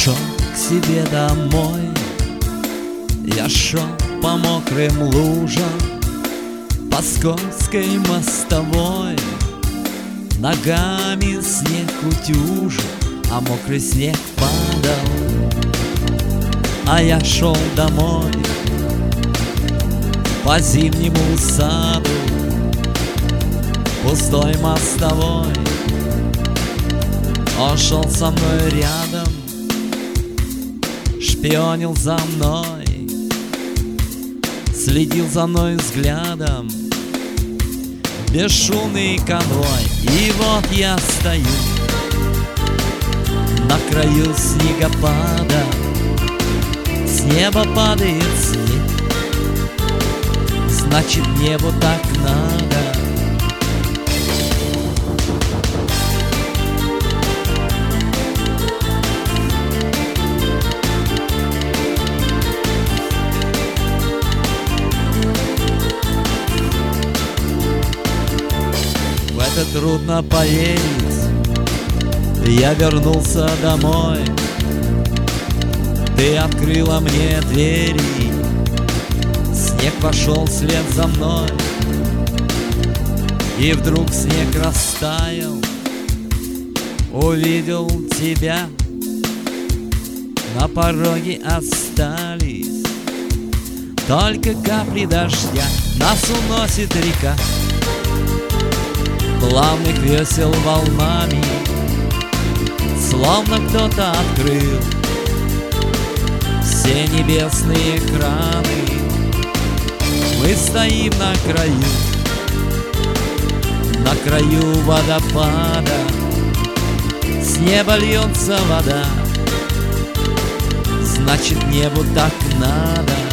Шел к себе домой, я шел по мокрым лужам, по скользкой мостовой. Ногами снег утюжил, а мокрый снег падал. А я шел домой по зимнему саду, пустой мостовой. Он шел со мной рядом, шпионил за мной, следил за мной взглядом. Бесшумный конвой. И вот я стою на краю снегопада. С неба падает снег, значит, небу так надо. В это трудно поверить, я вернулся домой. Ты открыла мне двери, снег пошел вслед за мной. И вдруг снег растаял, увидел тебя. На пороге остались только капли дождя. Нас уносит река плавных весел волнами, словно кто-то открыл все небесные краны. Мы стоим на краю водопада. С неба льется вода, значит, небу так надо.